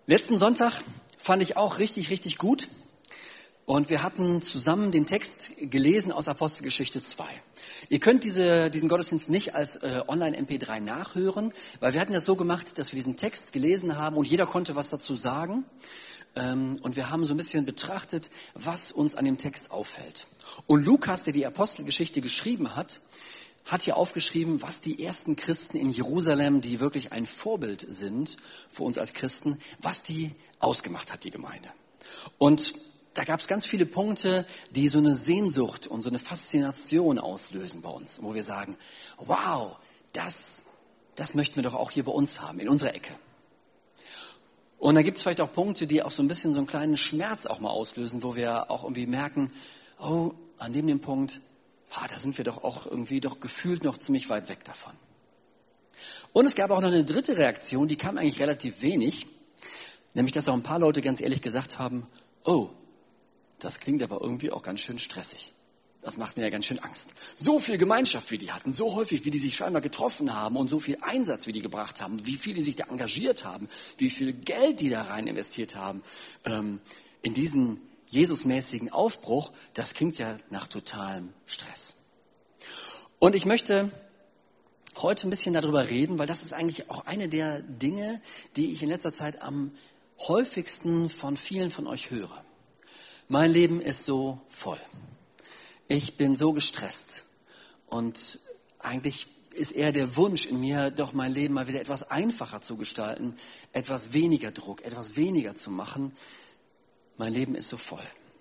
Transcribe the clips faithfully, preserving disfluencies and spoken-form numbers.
Letzten Sonntag fand ich auch richtig, richtig gut. Und wir hatten zusammen den Text gelesen aus Apostelgeschichte zwei. Ihr könnt diese, diesen Gottesdienst nicht als äh, Online-M P drei nachhören, weil wir hatten das so gemacht, dass wir diesen Text gelesen haben und jeder konnte was dazu sagen. Ähm, und wir haben so ein bisschen betrachtet, was uns an dem Text auffällt. Und Lukas, der die Apostelgeschichte geschrieben hat, hat hier aufgeschrieben, was die ersten Christen in Jerusalem, die wirklich ein Vorbild sind für uns als Christen, was die ausgemacht hat, die Gemeinde. Und da gab es ganz viele Punkte, die so eine Sehnsucht und so eine Faszination auslösen bei uns, wo wir sagen, wow, das, das möchten wir doch auch hier bei uns haben, in unserer Ecke. Und da gibt es vielleicht auch Punkte, die auch so ein bisschen so einen kleinen Schmerz auch mal auslösen, wo wir auch irgendwie merken, oh, an dem, dem Punkt, ah, da sind wir doch auch irgendwie doch gefühlt noch ziemlich weit weg davon. Und es gab auch noch eine dritte Reaktion, die kam eigentlich relativ wenig, nämlich dass auch ein paar Leute ganz ehrlich gesagt haben, oh, das klingt aber irgendwie auch ganz schön stressig. Das macht mir ja ganz schön Angst. So viel Gemeinschaft, wie die hatten, so häufig, wie die sich scheinbar getroffen haben und so viel Einsatz, wie die gebracht haben, wie viel die sich da engagiert haben, wie viel Geld die da rein investiert haben, ähm, in diesen Jesusmäßigen Aufbruch, das klingt ja nach totalem Stress. Und ich möchte heute ein bisschen darüber reden, weil das ist eigentlich auch eine der Dinge, die ich in letzter Zeit am häufigsten von vielen von euch höre. Mein Leben ist so voll. Ich bin so gestresst. Und eigentlich ist eher der Wunsch in mir, doch mein Leben mal wieder etwas einfacher zu gestalten, etwas weniger Druck, etwas weniger zu machen. Mein Leben ist so voll.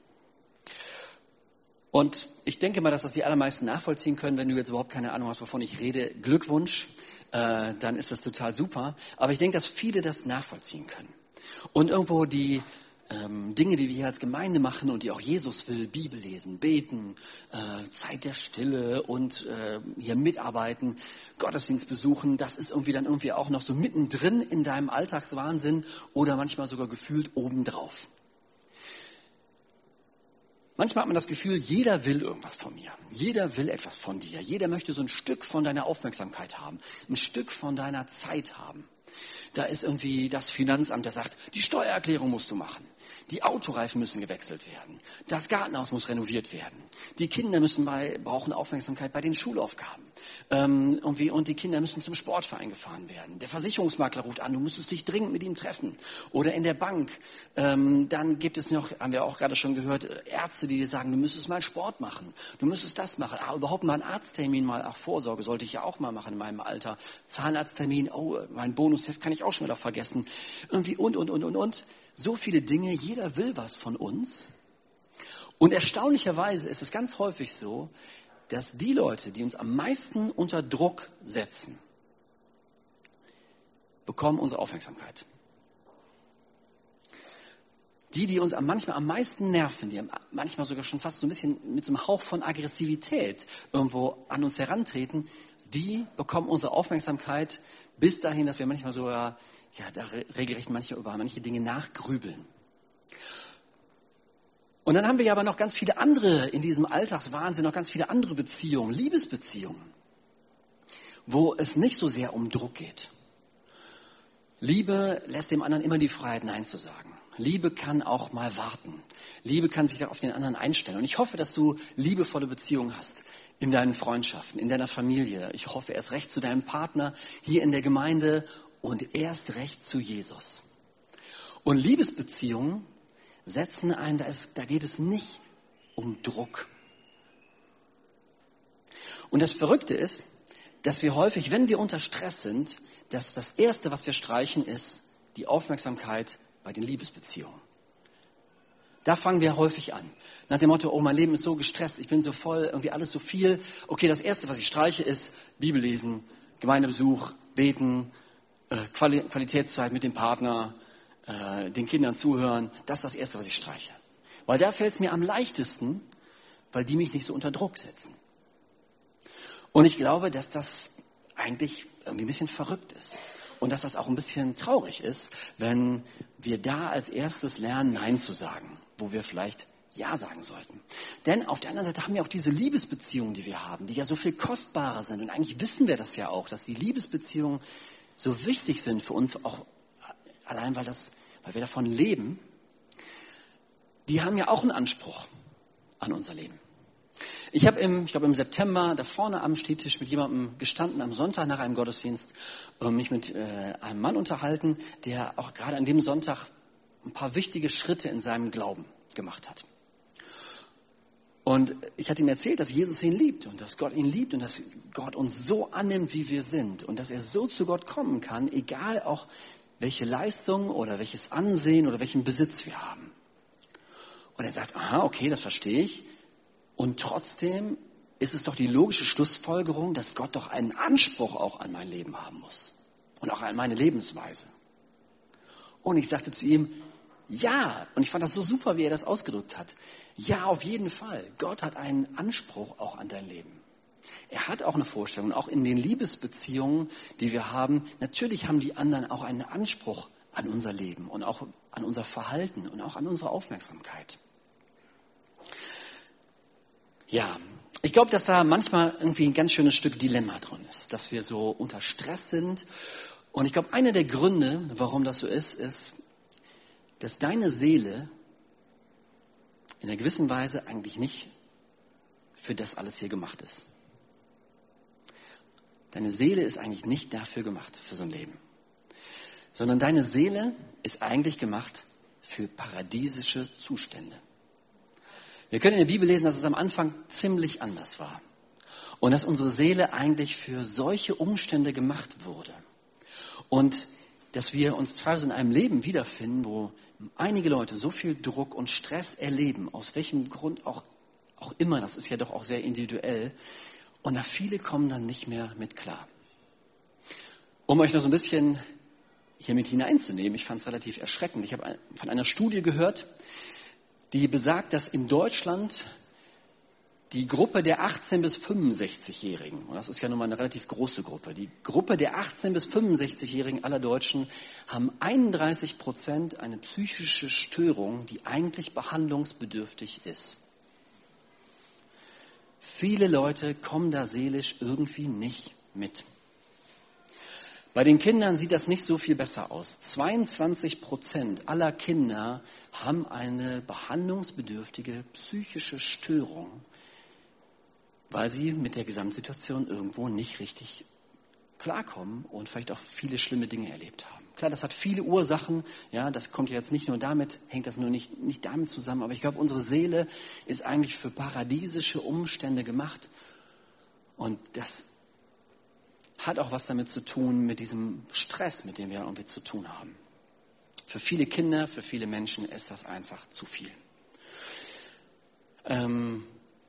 Und ich denke mal, dass das die allermeisten nachvollziehen können. Wenn du jetzt überhaupt keine Ahnung hast, wovon ich rede, Glückwunsch, äh, dann ist das total super. Aber ich denke, dass viele das nachvollziehen können. Und irgendwo die ähm, Dinge, die wir hier als Gemeinde machen und die auch Jesus will, Bibel lesen, beten, äh, Zeit der Stille und äh, hier mitarbeiten, Gottesdienst besuchen, das ist irgendwie dann irgendwie auch noch so mittendrin in deinem Alltagswahnsinn oder manchmal sogar gefühlt obendrauf. Manchmal hat man das Gefühl, jeder will irgendwas von mir. Jeder will etwas von dir. Jeder möchte so ein Stück von deiner Aufmerksamkeit haben. Ein Stück von deiner Zeit haben. Da ist irgendwie das Finanzamt, das sagt, die Steuererklärung musst du machen. Die Autoreifen müssen gewechselt werden. Das Gartenhaus muss renoviert werden. Die Kinder müssen bei, brauchen Aufmerksamkeit bei den Schulaufgaben. Ähm, irgendwie, und die Kinder müssen zum Sportverein gefahren werden. Der Versicherungsmakler ruft an, du müsstest dich dringend mit ihm treffen. Oder in der Bank. Ähm, dann gibt es noch, haben wir auch gerade schon gehört, Ärzte, die dir sagen, du müsstest mal Sport machen. Du müsstest das machen. Ah, überhaupt mal einen Arzttermin, mal, ach, Vorsorge sollte ich ja auch mal machen in meinem Alter. Zahnarzttermin, oh, mein Bonusheft kann ich auch schon wieder vergessen. Irgendwie und, und, und, und, und. So viele Dinge, jeder will was von uns. Und erstaunlicherweise ist es ganz häufig so, dass die Leute, die uns am meisten unter Druck setzen, bekommen unsere Aufmerksamkeit. Die, die uns manchmal am meisten nerven, die manchmal sogar schon fast so ein bisschen mit so einem Hauch von Aggressivität irgendwo an uns herantreten, die bekommen unsere Aufmerksamkeit bis dahin, dass wir manchmal sogar ja, da regelrecht manche über manche Dinge nachgrübeln. Und dann haben wir ja aber noch ganz viele andere in diesem Alltagswahnsinn, noch ganz viele andere Beziehungen, Liebesbeziehungen, wo es nicht so sehr um Druck geht. Liebe lässt dem anderen immer die Freiheit, Nein zu sagen. Liebe kann auch mal warten. Liebe kann sich auf den anderen einstellen. Und ich hoffe, dass du liebevolle Beziehungen hast in deinen Freundschaften, in deiner Familie. Ich hoffe erst recht zu deinem Partner hier in der Gemeinde und erst recht zu Jesus. Und Liebesbeziehungen setzen ein, da, ist, da geht es nicht um Druck. Und das Verrückte ist, dass wir häufig, wenn wir unter Stress sind, dass das Erste, was wir streichen, ist die Aufmerksamkeit bei den Liebesbeziehungen. Da fangen wir häufig an. Nach dem Motto, oh, mein Leben ist so gestresst, ich bin so voll, irgendwie alles so viel. Okay, das Erste, was ich streiche, ist Bibel lesen, Gemeindebesuch, beten, äh, Quali- Qualitätszeit mit dem Partner, äh, den Kindern zuhören. Das ist das Erste, was ich streiche. Weil da fällt es mir am leichtesten, weil die mich nicht so unter Druck setzen. Und ich glaube, dass das eigentlich irgendwie ein bisschen verrückt ist. Und dass das auch ein bisschen traurig ist, wenn wir da als erstes lernen, Nein zu sagen, wo wir vielleicht Ja sagen sollten. Denn auf der anderen Seite haben wir auch diese Liebesbeziehungen, die wir haben, die ja so viel kostbarer sind. Und eigentlich wissen wir das ja auch, dass die Liebesbeziehungen so wichtig sind für uns, auch allein weil das weil wir davon leben, die haben ja auch einen Anspruch an unser Leben. Ich habe im, ich glaube im September da vorne am Stehtisch mit jemandem gestanden, am Sonntag nach einem Gottesdienst, und mich mit äh, einem Mann unterhalten, der auch gerade an dem Sonntag ein paar wichtige Schritte in seinem Glauben gemacht hat. Und ich hatte ihm erzählt, dass Jesus ihn liebt und dass Gott ihn liebt und dass Gott uns so annimmt, wie wir sind und dass er so zu Gott kommen kann, egal auch welche Leistung oder welches Ansehen oder welchen Besitz wir haben. Und er sagt, aha, okay, das verstehe ich. Und trotzdem ist es doch die logische Schlussfolgerung, dass Gott doch einen Anspruch auch an mein Leben haben muss und auch an meine Lebensweise. Und ich sagte zu ihm, ja, und ich fand das so super, wie er das ausgedrückt hat. Ja, auf jeden Fall. Gott hat einen Anspruch auch an dein Leben. Er hat auch eine Vorstellung, auch in den Liebesbeziehungen, die wir haben. Natürlich haben die anderen auch einen Anspruch an unser Leben und auch an unser Verhalten und auch an unsere Aufmerksamkeit. Ja, ich glaube, dass da manchmal irgendwie ein ganz schönes Stück Dilemma drin ist, dass wir so unter Stress sind. Und ich glaube, einer der Gründe, warum das so ist, ist, dass deine Seele in einer gewissen Weise eigentlich nicht für das alles hier gemacht ist. Deine Seele ist eigentlich nicht dafür gemacht, für so ein Leben. Sondern deine Seele ist eigentlich gemacht für paradiesische Zustände. Wir können in der Bibel lesen, dass es am Anfang ziemlich anders war. Und dass unsere Seele eigentlich für solche Umstände gemacht wurde. Und dass wir uns teilweise in einem Leben wiederfinden, wo einige Leute so viel Druck und Stress erleben, aus welchem Grund auch, auch immer, das ist ja doch auch sehr individuell, und da viele kommen dann nicht mehr mit klar. Um euch noch so ein bisschen hier mit hineinzunehmen, ich fand es relativ erschreckend. Ich habe von einer Studie gehört, die besagt, dass in Deutschland die Gruppe der achtzehn- bis fünfundsechzigjährigen, und das ist ja nun mal eine relativ große Gruppe, die Gruppe der achtzehn- bis fünfundsechzigjährigen aller Deutschen haben einunddreißig Prozent eine psychische Störung, die eigentlich behandlungsbedürftig ist. Viele Leute kommen da seelisch irgendwie nicht mit. Bei den Kindern sieht das nicht so viel besser aus. zweiundzwanzig Prozent aller Kinder haben eine behandlungsbedürftige psychische Störung, weil sie mit der Gesamtsituation irgendwo nicht richtig klarkommen und vielleicht auch viele schlimme Dinge erlebt haben. Klar, das hat viele Ursachen, ja, das kommt ja jetzt nicht nur damit, hängt das nur nicht, nicht damit zusammen, aber ich glaube, unsere Seele ist eigentlich für paradiesische Umstände gemacht und das hat auch was damit zu tun, mit diesem Stress, mit dem wir irgendwie zu tun haben. Für viele Kinder, für viele Menschen ist das einfach zu viel. Ähm,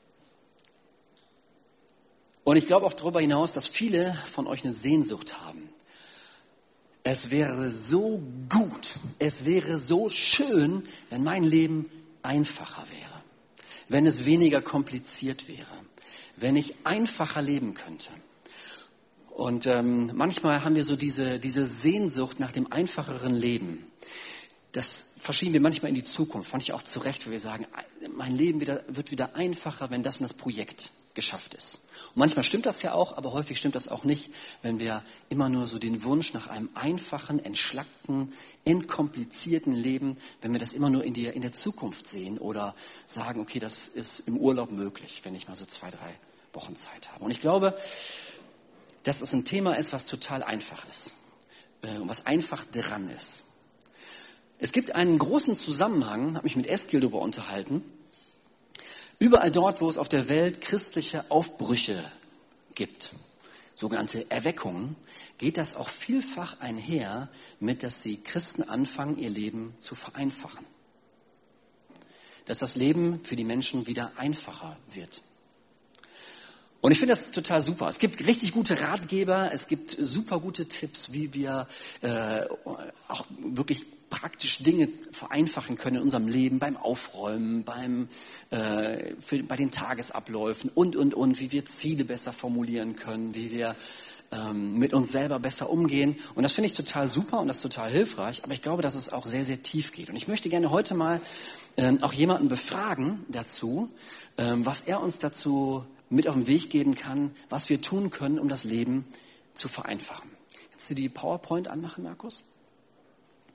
Und ich glaube auch darüber hinaus, dass viele von euch eine Sehnsucht haben. Es wäre so gut, es wäre so schön, wenn mein Leben einfacher wäre, wenn es weniger kompliziert wäre, wenn ich einfacher leben könnte. Und ähm, manchmal haben wir so diese, diese Sehnsucht nach dem einfacheren Leben. Das verschieben wir manchmal in die Zukunft, fand ich auch zu Recht, wo wir sagen, mein Leben wieder, wird wieder einfacher, wenn das und das Projekt geschafft ist. Und manchmal stimmt das ja auch, aber häufig stimmt das auch nicht, wenn wir immer nur so den Wunsch nach einem einfachen, entschlackten, entkomplizierten Leben, wenn wir das immer nur in, die, in der Zukunft sehen oder sagen, okay, das ist im Urlaub möglich, wenn ich mal so zwei, drei Wochen Zeit habe. Und ich glaube, dass es ein Thema ist, was total einfach ist äh, und was einfach dran ist. Es gibt einen großen Zusammenhang, habe mich mit Eskil darüber unterhalten. Überall dort, wo es auf der Welt christliche Aufbrüche gibt, sogenannte Erweckungen, geht das auch vielfach einher mit, dass die Christen anfangen, ihr Leben zu vereinfachen. Dass das Leben für die Menschen wieder einfacher wird. Und ich finde das total super. Es gibt richtig gute Ratgeber, es gibt super gute Tipps, wie wir äh, auch wirklich praktisch Dinge vereinfachen können in unserem Leben, beim Aufräumen, beim, äh, für, bei den Tagesabläufen und, und, und, wie wir Ziele besser formulieren können, wie wir ähm, mit uns selber besser umgehen. Und das finde ich total super und das ist total hilfreich, aber ich glaube, dass es auch sehr, sehr tief geht. Und ich möchte gerne heute mal ähm, auch jemanden befragen dazu, ähm, was er uns dazu mit auf den Weg geben kann, was wir tun können, um das Leben zu vereinfachen. Kannst du die PowerPoint anmachen, Markus?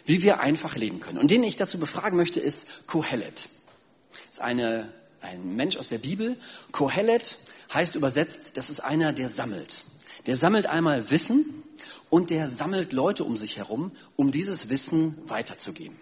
wie wir einfach leben können. Und den ich dazu befragen möchte, ist Kohelet. Das ist eine, ein Mensch aus der Bibel. Kohelet heißt übersetzt, das ist einer, der sammelt. Der sammelt einmal Wissen und der sammelt Leute um sich herum, um dieses Wissen weiterzugeben.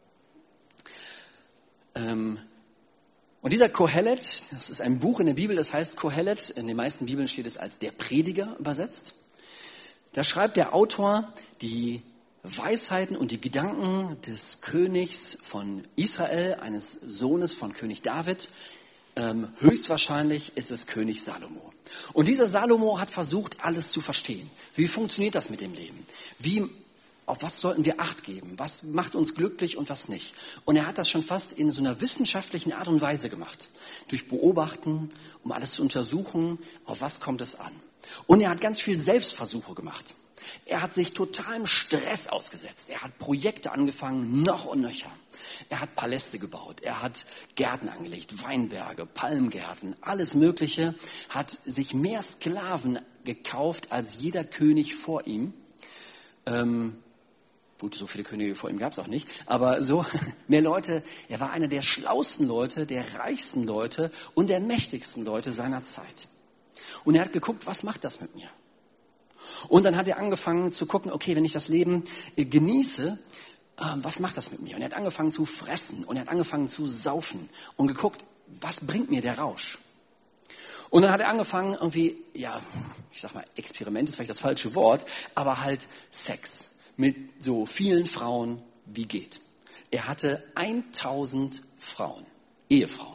Ähm, und dieser Kohelet, das ist ein Buch in der Bibel, das heißt Kohelet, in den meisten Bibeln steht es als der Prediger übersetzt. Da schreibt der Autor die Weisheiten und die Gedanken des Königs von Israel, eines Sohnes von König David. Ähm, höchstwahrscheinlich ist es König Salomo. Und dieser Salomo hat versucht, alles zu verstehen. Wie funktioniert das mit dem Leben? Wie, auf was sollten wir Acht geben? Was macht uns glücklich und was nicht? Und er hat das schon fast in so einer wissenschaftlichen Art und Weise gemacht. Durch Beobachten, um alles zu untersuchen, auf was kommt es an. Und er hat ganz viel Selbstversuche gemacht. Er hat sich totalem Stress ausgesetzt. Er hat Projekte angefangen, noch und nöcher. Er hat Paläste gebaut. Er hat Gärten angelegt, Weinberge, Palmgärten, alles Mögliche. Hat sich mehr Sklaven gekauft als jeder König vor ihm. Ähm, gut, so viele Könige vor ihm gab es auch nicht. Aber so mehr Leute. Er war einer der schlauesten Leute, der reichsten Leute und der mächtigsten Leute seiner Zeit. Und er hat geguckt, was macht das mit mir? Und dann hat er angefangen zu gucken, okay, wenn ich das Leben äh, genieße, äh, was macht das mit mir? Und er hat angefangen zu fressen und er hat angefangen zu saufen und geguckt, was bringt mir der Rausch? Und dann hat er angefangen irgendwie, ja, ich sag mal, Experiment ist vielleicht das falsche Wort, aber halt Sex mit so vielen Frauen wie geht. Er hatte tausend Frauen, Ehefrauen.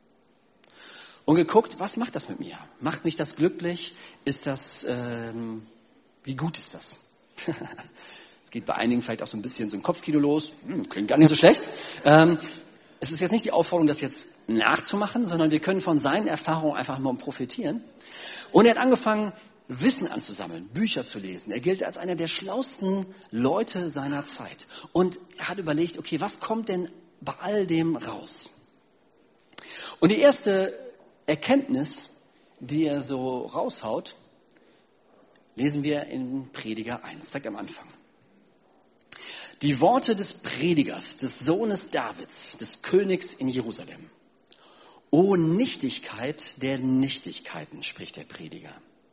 Und geguckt, was macht das mit mir? Macht mich das glücklich? Ist das, ähm, wie gut ist das? Es geht bei einigen vielleicht auch so ein bisschen so ein Kopfkino los. Hm, klingt gar nicht so schlecht. Ähm, es ist jetzt nicht die Aufforderung, das jetzt nachzumachen, sondern wir können von seinen Erfahrungen einfach mal profitieren. Und er hat angefangen, Wissen anzusammeln, Bücher zu lesen. Er gilt als einer der schlauesten Leute seiner Zeit. Und er hat überlegt, okay, was kommt denn bei all dem raus? Und die erste Erkenntnis, die er so raushaut, lesen wir in Prediger eins, direkt am Anfang. Die Worte des Predigers, des Sohnes Davids, des Königs in Jerusalem. O Nichtigkeit der Nichtigkeiten, spricht der Prediger.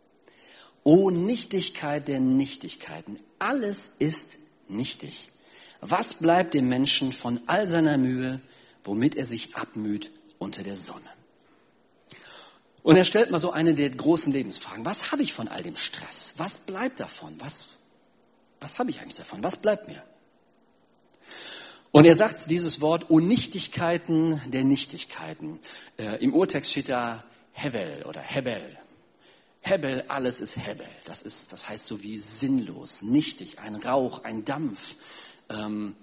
O Nichtigkeit der Nichtigkeiten, alles ist nichtig. Was bleibt dem Menschen von all seiner Mühe, womit er sich abmüht unter der Sonne? Und er stellt mal so eine der großen Lebensfragen. Was habe ich von all dem Stress? Was bleibt davon? Was, was habe ich eigentlich davon? Was bleibt mir? Und er sagt dieses Wort, O Nichtigkeiten der Nichtigkeiten. Äh, Im Urtext steht da Hevel oder Hebel. Hebel, alles ist Hebel. Das ist, das heißt so wie sinnlos, nichtig, ein Rauch, ein Dampf. Ähm,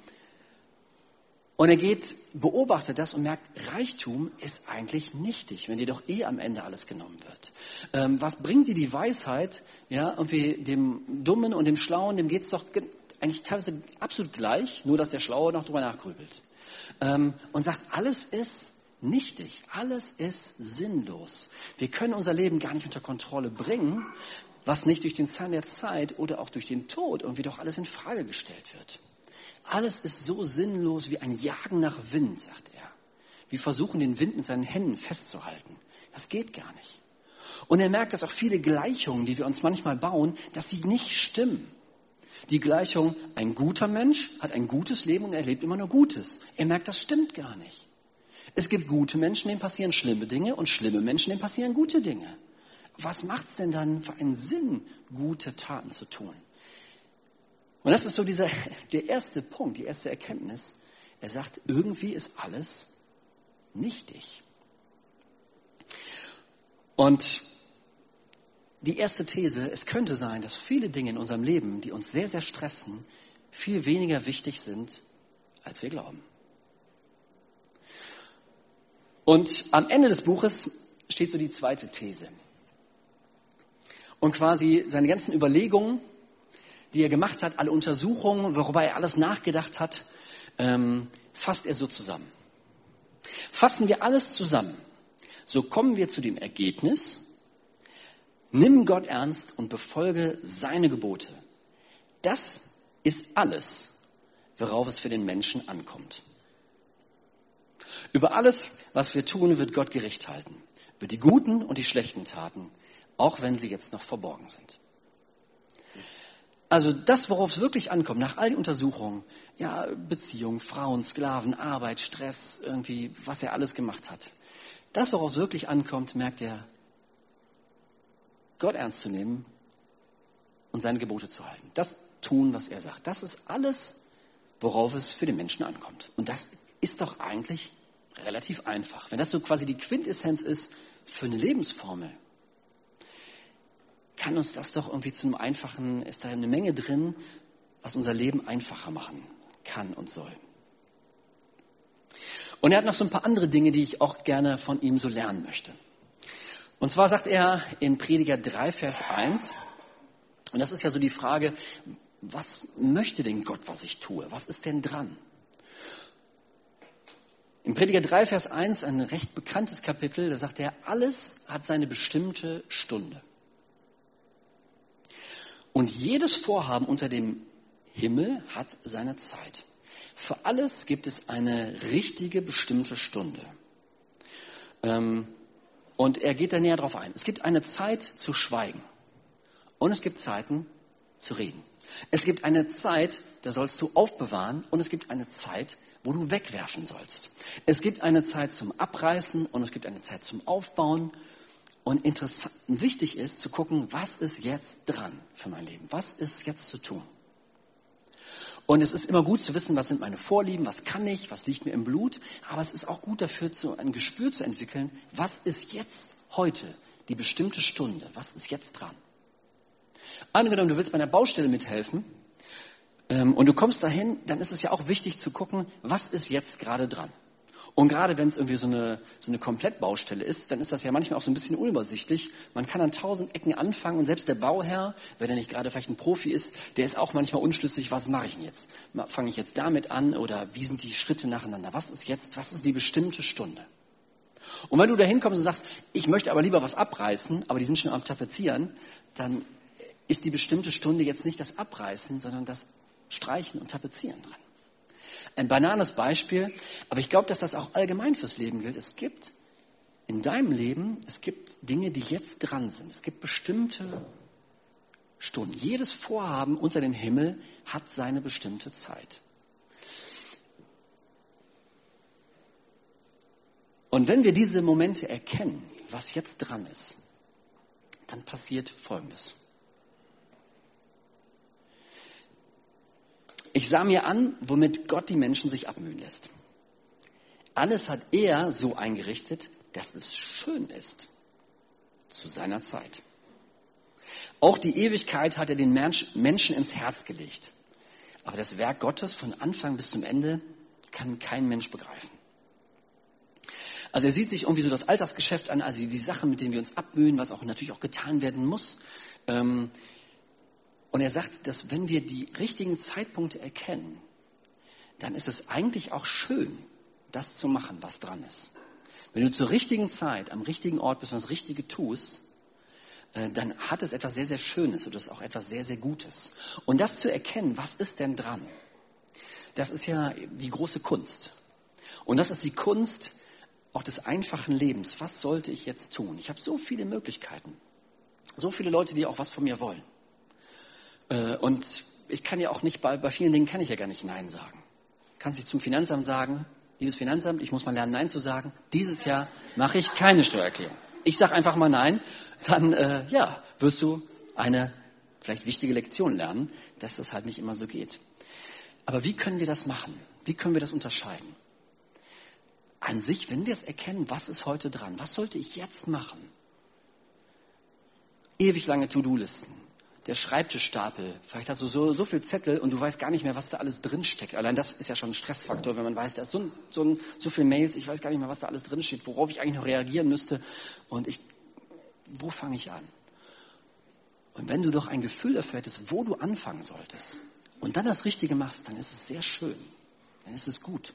Und er geht, beobachtet das und merkt, Reichtum ist eigentlich nichtig, wenn dir doch eh am Ende alles genommen wird. Ähm, was bringt dir die Weisheit? Ja, irgendwie dem Dummen und dem Schlauen, dem geht's doch eigentlich teilweise absolut gleich, nur dass der Schlaue noch drüber nachgrübelt. Ähm, und sagt, alles ist nichtig, alles ist sinnlos. Wir können unser Leben gar nicht unter Kontrolle bringen, was nicht durch den Zahn der Zeit oder auch durch den Tod irgendwie doch alles in Frage gestellt wird. Alles ist so sinnlos wie ein Jagen nach Wind, sagt er. Wir versuchen, den Wind mit seinen Händen festzuhalten. Das geht gar nicht. Und er merkt, dass auch viele Gleichungen, die wir uns manchmal bauen, dass die nicht stimmen. Die Gleichung, ein guter Mensch hat ein gutes Leben und er lebt immer nur Gutes. Er merkt, das stimmt gar nicht. Es gibt gute Menschen, denen passieren schlimme Dinge und schlimme Menschen, denen passieren gute Dinge. Was macht es denn dann für einen Sinn, gute Taten zu tun? Und das ist so dieser, der erste Punkt, die erste Erkenntnis. Er sagt, irgendwie ist alles nichtig. Und die erste These, es könnte sein, dass viele Dinge in unserem Leben, die uns sehr, sehr stressen, viel weniger wichtig sind, als wir glauben. Und am Ende des Buches steht so die zweite These. Und quasi seine ganzen Überlegungen, die er gemacht hat, alle Untersuchungen, worüber er alles nachgedacht hat, ähm, fasst er so zusammen. Fassen wir alles zusammen, so kommen wir zu dem Ergebnis, nimm Gott ernst und befolge seine Gebote. Das ist alles, worauf es für den Menschen ankommt. Über alles, was wir tun, wird Gott Gericht halten. Über die guten und die schlechten Taten, auch wenn sie jetzt noch verborgen sind. Also das, worauf es wirklich ankommt, nach all den Untersuchungen, ja, Beziehung, Frauen, Sklaven, Arbeit, Stress, irgendwie, was er alles gemacht hat. Das, worauf es wirklich ankommt, merkt er, Gott ernst zu nehmen und seine Gebote zu halten. Das tun, was er sagt. Das ist alles, worauf es für den Menschen ankommt. Und das ist doch eigentlich relativ einfach. Wenn das so quasi die Quintessenz ist für eine Lebensformel, kann uns das doch irgendwie zu einem einfachen, ist da eine Menge drin, was unser Leben einfacher machen kann und soll. Und er hat noch so ein paar andere Dinge, die ich auch gerne von ihm so lernen möchte. Und zwar sagt er in Prediger drei, Vers eins, und das ist ja so die Frage, was möchte denn Gott, was ich tue? Was ist denn dran? In Prediger drei, Vers eins, ein recht bekanntes Kapitel, da sagt er, alles hat seine bestimmte Stunde. Und jedes Vorhaben unter dem Himmel hat seine Zeit. Für alles gibt es eine richtige, bestimmte Stunde. Und er geht da näher drauf ein. Es gibt eine Zeit zu schweigen und es gibt Zeiten zu reden. Es gibt eine Zeit, da sollst du aufbewahren und es gibt eine Zeit, wo du wegwerfen sollst. Es gibt eine Zeit zum Abreißen und es gibt eine Zeit zum Aufbauen. Und interessant, wichtig ist zu gucken, was ist jetzt dran für mein Leben? Was ist jetzt zu tun? Und es ist immer gut zu wissen, was sind meine Vorlieben, was kann ich, was liegt mir im Blut. Aber es ist auch gut dafür, zu, ein Gespür zu entwickeln, was ist jetzt heute die bestimmte Stunde? Was ist jetzt dran? Angenommen, du willst bei einer Baustelle mithelfen ähm, und du kommst dahin, dann ist es ja auch wichtig zu gucken, was ist jetzt gerade dran? Und gerade wenn es irgendwie so eine, so eine Komplettbaustelle ist, dann ist das ja manchmal auch so ein bisschen unübersichtlich. Man kann an tausend Ecken anfangen und selbst der Bauherr, wenn er nicht gerade vielleicht ein Profi ist, der ist auch manchmal unschlüssig, was mache ich denn jetzt? Fange ich jetzt damit an oder wie sind die Schritte nacheinander? Was ist jetzt, was ist die bestimmte Stunde? Und wenn du da hinkommst und sagst, ich möchte aber lieber was abreißen, aber die sind schon am Tapezieren, dann ist die bestimmte Stunde jetzt nicht das Abreißen, sondern das Streichen und Tapezieren dran. Ein banales Beispiel, aber ich glaube, dass das auch allgemein fürs Leben gilt. Es gibt in deinem Leben, es gibt Dinge, die jetzt dran sind. Es gibt bestimmte Stunden. Jedes Vorhaben unter dem Himmel hat seine bestimmte Zeit. Und wenn wir diese Momente erkennen, was jetzt dran ist, dann passiert Folgendes. Ich sah mir an, womit Gott die Menschen sich abmühen lässt. Alles hat er so eingerichtet, dass es schön ist zu seiner Zeit. Auch die Ewigkeit hat er den Menschen ins Herz gelegt. Aber das Werk Gottes von Anfang bis zum Ende kann kein Mensch begreifen. Also er sieht sich irgendwie so das Alltagsgeschäft an, also die Sachen, mit denen wir uns abmühen, was auch natürlich auch getan werden muss. Ähm, Und er sagt, dass wenn wir die richtigen Zeitpunkte erkennen, dann ist es eigentlich auch schön, das zu machen, was dran ist. Wenn du zur richtigen Zeit, am richtigen Ort bist und das Richtige tust, dann hat es etwas sehr, sehr Schönes und das ist auch etwas sehr, sehr Gutes. Und das zu erkennen, was ist denn dran, das ist ja die große Kunst. Und das ist die Kunst auch des einfachen Lebens. Was sollte ich jetzt tun? Ich habe so viele Möglichkeiten, so viele Leute, die auch was von mir wollen. Und ich kann ja auch nicht, bei, bei vielen Dingen kann ich ja gar nicht Nein sagen. Kannst dich zum Finanzamt sagen, liebes Finanzamt, ich muss mal lernen, Nein zu sagen. Dieses Jahr mache ich keine Steuererklärung. Ich sage einfach mal Nein, dann äh, ja, wirst du eine vielleicht wichtige Lektion lernen, dass das halt nicht immer so geht. Aber wie können wir das machen? Wie können wir das unterscheiden? An sich, wenn wir es erkennen, was ist heute dran? Was sollte ich jetzt machen? Ewig lange To-Do-Listen. Der Schreibtischstapel, vielleicht hast du so, so viel Zettel und du weißt gar nicht mehr, was da alles drinsteckt. Allein das ist ja schon ein Stressfaktor, wenn man weiß, da ist so, so, so viel Mails, ich weiß gar nicht mehr, was da alles drinsteht, worauf ich eigentlich noch reagieren müsste. Und ich, wo fange ich an? Und wenn du doch ein Gefühl dafür hättest, wo du anfangen solltest und dann das Richtige machst, dann ist es sehr schön, dann ist es gut.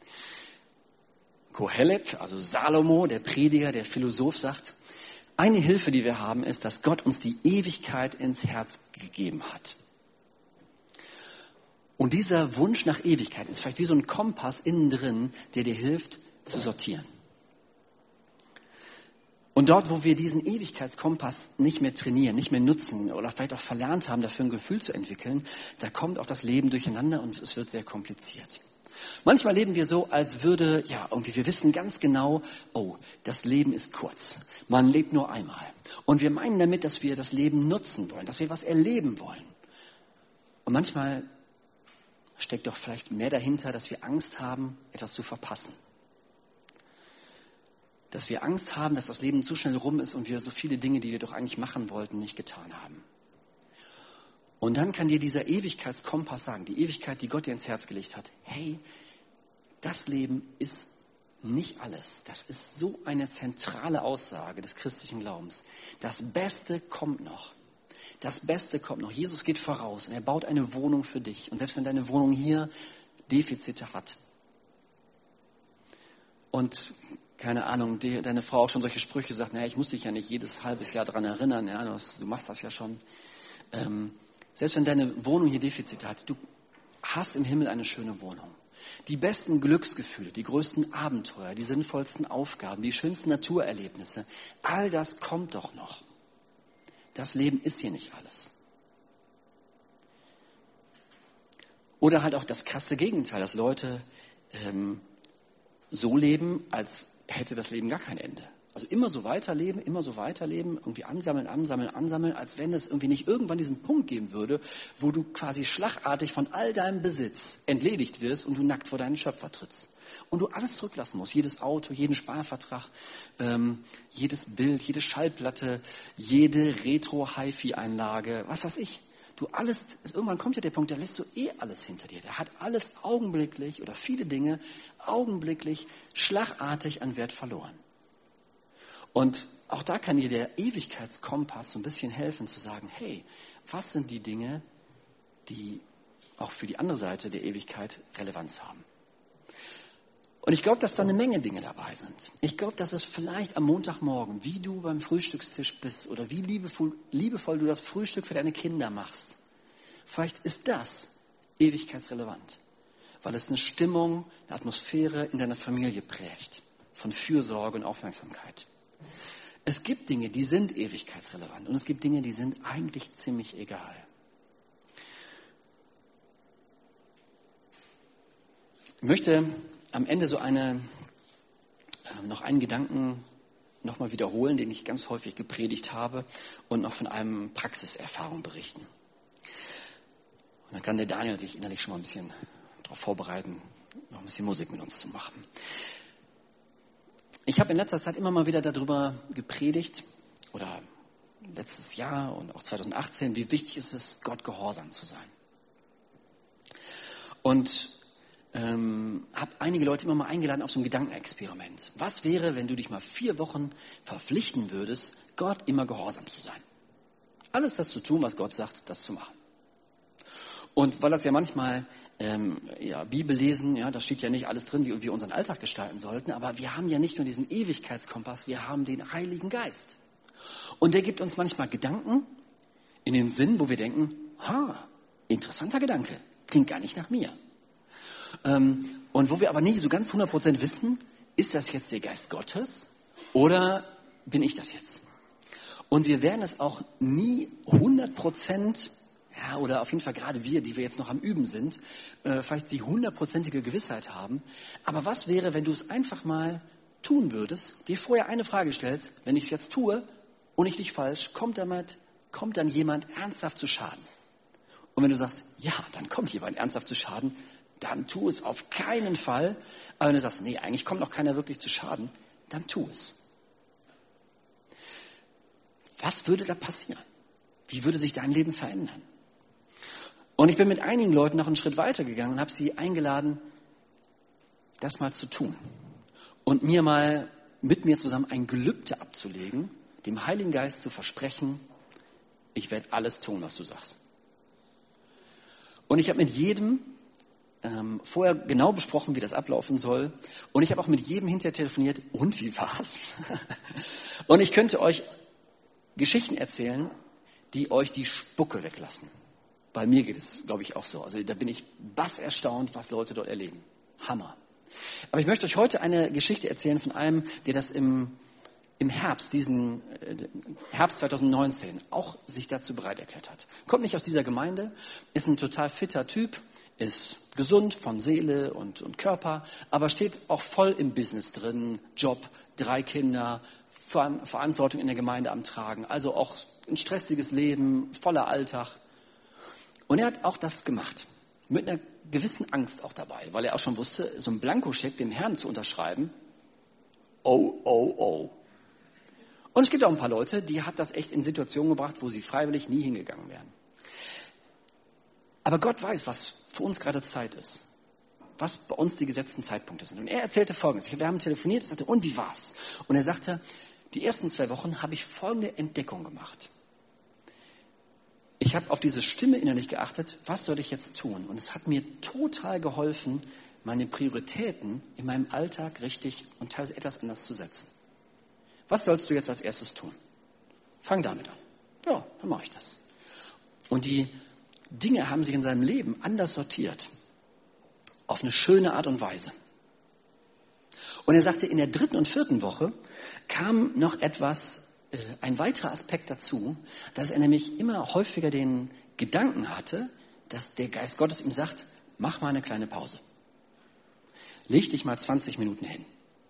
Kohelet, also Salomo, der Prediger, der Philosoph, sagt, eine Hilfe, die wir haben, ist, dass Gott uns die Ewigkeit ins Herz gegeben hat. Und dieser Wunsch nach Ewigkeit ist vielleicht wie so ein Kompass innen drin, der dir hilft, zu sortieren. Und dort, wo wir diesen Ewigkeitskompass nicht mehr trainieren, nicht mehr nutzen oder vielleicht auch verlernt haben, dafür ein Gefühl zu entwickeln, da kommt auch das Leben durcheinander und es wird sehr kompliziert. Manchmal leben wir so, als würde, ja, irgendwie, wir wissen ganz genau, oh, das Leben ist kurz. Man lebt nur einmal. Und wir meinen damit, dass wir das Leben nutzen wollen, dass wir was erleben wollen. Und manchmal steckt doch vielleicht mehr dahinter, dass wir Angst haben, etwas zu verpassen. Dass wir Angst haben, dass das Leben zu schnell rum ist und wir so viele Dinge, die wir doch eigentlich machen wollten, nicht getan haben. Und dann kann dir dieser Ewigkeitskompass sagen, die Ewigkeit, die Gott dir ins Herz gelegt hat, hey, das Leben ist nicht alles. Das ist so eine zentrale Aussage des christlichen Glaubens. Das Beste kommt noch. Das Beste kommt noch. Jesus geht voraus und er baut eine Wohnung für dich. Und selbst wenn deine Wohnung hier Defizite hat und keine Ahnung, die, deine Frau auch schon solche Sprüche sagt, naja, ich muss dich ja nicht jedes halbes Jahr daran erinnern, ja, du, hast, du machst das ja schon. Ähm, selbst wenn deine Wohnung hier Defizite hat, du hast im Himmel eine schöne Wohnung. Die besten Glücksgefühle, die größten Abenteuer, die sinnvollsten Aufgaben, die schönsten Naturerlebnisse, all das kommt doch noch. Das Leben ist hier nicht alles. Oder halt auch das krasse Gegenteil, dass Leute ähm, so leben, als hätte das Leben gar kein Ende. Also immer so weiterleben, immer so weiterleben, irgendwie ansammeln, ansammeln, ansammeln, als wenn es irgendwie nicht irgendwann diesen Punkt geben würde, wo du quasi schlagartig von all deinem Besitz entledigt wirst und du nackt vor deinen Schöpfer trittst. Und du alles zurücklassen musst, jedes Auto, jeden Sparvertrag, ähm, jedes Bild, jede Schallplatte, jede Retro-Hi-Fi-Einlage, was weiß ich. Du alles, irgendwann kommt ja der Punkt, da lässt du eh alles hinter dir. Der hat alles augenblicklich oder viele Dinge augenblicklich schlagartig an Wert verloren. Und auch da kann dir der Ewigkeitskompass so ein bisschen helfen zu sagen, hey, was sind die Dinge, die auch für die andere Seite der Ewigkeit Relevanz haben? Und ich glaube, dass da eine Menge Dinge dabei sind. Ich glaube, dass es vielleicht am Montagmorgen, wie du beim Frühstückstisch bist oder wie liebevoll, liebevoll du das Frühstück für deine Kinder machst, vielleicht ist das ewigkeitsrelevant, weil es eine Stimmung, eine Atmosphäre in deiner Familie prägt, von Fürsorge und Aufmerksamkeit. Es gibt Dinge, die sind ewigkeitsrelevant und es gibt Dinge, die sind eigentlich ziemlich egal. Ich möchte am Ende so eine, äh, noch einen Gedanken nochmal wiederholen, den ich ganz häufig gepredigt habe und noch von einem Praxiserfahrung berichten. Und dann kann der Daniel sich innerlich schon mal ein bisschen darauf vorbereiten, noch ein bisschen Musik mit uns zu machen. Ich habe in letzter Zeit immer mal wieder darüber gepredigt, oder letztes Jahr und auch zwanzig achtzehn, wie wichtig ist es, Gott gehorsam zu sein. Und ähm, habe einige Leute immer mal eingeladen auf so ein Gedankenexperiment. Was wäre, wenn du dich mal vier Wochen verpflichten würdest, Gott immer gehorsam zu sein? Alles das zu tun, was Gott sagt, das zu machen. Und weil das ja manchmal ähm, ja, Bibel lesen, ja, da steht ja nicht alles drin, wie wir unseren Alltag gestalten sollten, aber wir haben ja nicht nur diesen Ewigkeitskompass, wir haben den Heiligen Geist. Und der gibt uns manchmal Gedanken in den Sinn, wo wir denken, ha, interessanter Gedanke, klingt gar nicht nach mir. Ähm, und wo wir aber nie so ganz hundert Prozent wissen, ist das jetzt der Geist Gottes oder bin ich das jetzt? Und wir werden es auch nie hundert Prozent, ja, oder auf jeden Fall gerade wir, die wir jetzt noch am Üben sind, äh, vielleicht die hundertprozentige Gewissheit haben. Aber was wäre, wenn du es einfach mal tun würdest, dir vorher eine Frage stellst, wenn ich es jetzt tue und ich liege falsch, kommt, damit, kommt dann jemand ernsthaft zu Schaden? Und wenn du sagst, ja, dann kommt jemand ernsthaft zu Schaden, dann tu es auf keinen Fall. Aber wenn du sagst, nee, eigentlich kommt noch keiner wirklich zu Schaden, dann tu es. Was würde da passieren? Wie würde sich dein Leben verändern? Und ich bin mit einigen Leuten noch einen Schritt weiter gegangen und habe sie eingeladen, das mal zu tun. Und mir mal mit mir zusammen ein Gelübde abzulegen, dem Heiligen Geist zu versprechen, ich werde alles tun, was du sagst. Und ich habe mit jedem ähm, vorher genau besprochen, wie das ablaufen soll. Und ich habe auch mit jedem hinterher telefoniert. Und wie war's? Und ich könnte euch Geschichten erzählen, die euch die Spucke weglassen. Bei mir geht es, glaube ich, auch so. Also da bin ich bass erstaunt, was Leute dort erleben. Hammer. Aber ich möchte euch heute eine Geschichte erzählen von einem, der das im, im Herbst, diesen äh, Herbst zwanzig neunzehn, auch sich dazu bereit erklärt hat. Kommt nicht aus dieser Gemeinde, ist ein total fitter Typ, ist gesund von Seele und, und Körper, aber steht auch voll im Business drin, Job, drei Kinder, Ver- Verantwortung in der Gemeinde am Tragen, also auch ein stressiges Leben, voller Alltag. Und er hat auch das gemacht, mit einer gewissen Angst auch dabei, weil er auch schon wusste, so einen Blankoscheck dem Herrn zu unterschreiben, oh, oh, oh. Und es gibt auch ein paar Leute, die hat das echt in Situationen gebracht, wo sie freiwillig nie hingegangen wären. Aber Gott weiß, was für uns gerade Zeit ist, was bei uns die gesetzten Zeitpunkte sind. Und er erzählte Folgendes, wir haben telefoniert, er sagte, und wie war's? Und er sagte, die ersten zwei Wochen habe ich folgende Entdeckung gemacht. Ich habe auf diese Stimme innerlich geachtet, was soll ich jetzt tun? Und es hat mir total geholfen, meine Prioritäten in meinem Alltag richtig und teilweise etwas anders zu setzen. Was sollst du jetzt als erstes tun? Fang damit an. Ja, dann mache ich das. Und die Dinge haben sich in seinem Leben anders sortiert. Auf eine schöne Art und Weise. Und er sagte, in der dritten und vierten Woche kam noch etwas, ein weiterer Aspekt dazu, dass er nämlich immer häufiger den Gedanken hatte, dass der Geist Gottes ihm sagt, mach mal eine kleine Pause. Leg dich mal zwanzig Minuten hin.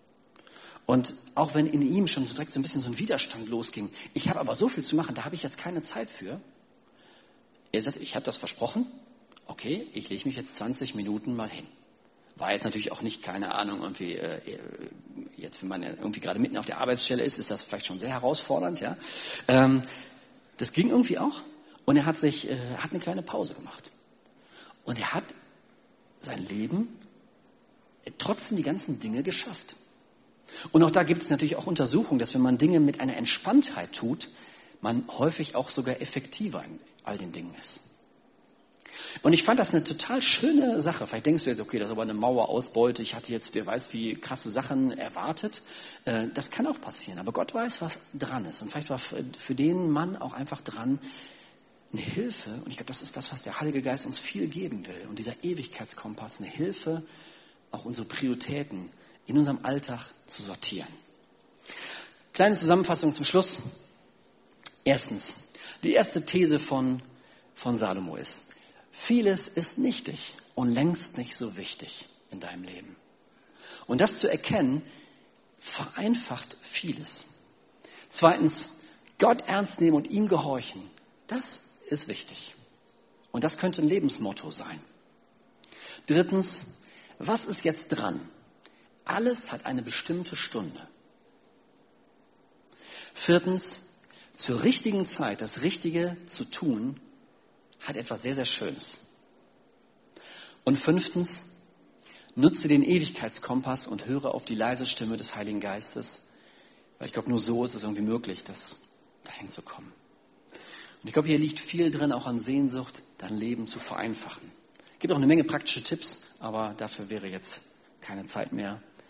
Und auch wenn in ihm schon direkt so ein bisschen so ein Widerstand losging, ich habe aber so viel zu machen, da habe ich jetzt keine Zeit für. Er sagt, ich habe das versprochen, okay, ich lege mich jetzt zwanzig Minuten mal hin. War jetzt natürlich auch nicht, keine Ahnung, irgendwie, äh, jetzt wenn man irgendwie gerade mitten auf der Arbeitsstelle ist, ist das vielleicht schon sehr herausfordernd, ja. Ähm, das ging irgendwie auch. Und er hat sich, äh, hat eine kleine Pause gemacht. Und er hat sein Leben äh, trotzdem die ganzen Dinge geschafft. Und auch da gibt es natürlich auch Untersuchungen, dass wenn man Dinge mit einer Entspanntheit tut, man häufig auch sogar effektiver in all den Dingen ist. Und ich fand das eine total schöne Sache. Vielleicht denkst du jetzt, okay, das ist aber eine Mauerausbeute. Ich hatte jetzt, wer weiß, wie krasse Sachen erwartet. Das kann auch passieren. Aber Gott weiß, was dran ist. Und vielleicht war für den Mann auch einfach dran eine Hilfe. Und ich glaube, das ist das, was der Heilige Geist uns viel geben will. Und dieser Ewigkeitskompass, eine Hilfe, auch unsere Prioritäten in unserem Alltag zu sortieren. Kleine Zusammenfassung zum Schluss. Erstens, die erste These von, von Salomo ist, vieles ist nichtig und längst nicht so wichtig in deinem Leben. Und das zu erkennen, vereinfacht vieles. Zweitens, Gott ernst nehmen und ihm gehorchen, das ist wichtig. Und das könnte ein Lebensmotto sein. Drittens, was ist jetzt dran? Alles hat eine bestimmte Stunde. Viertens, zur richtigen Zeit das Richtige zu tun, hat etwas sehr, sehr Schönes. Und fünftens, nutze den Ewigkeitskompass und höre auf die leise Stimme des Heiligen Geistes, weil ich glaube, nur so ist es irgendwie möglich, das dahin zu kommen. Und ich glaube, hier liegt viel drin, auch an Sehnsucht, dein Leben zu vereinfachen. Es gibt auch eine Menge praktische Tipps, aber dafür wäre jetzt keine Zeit mehr.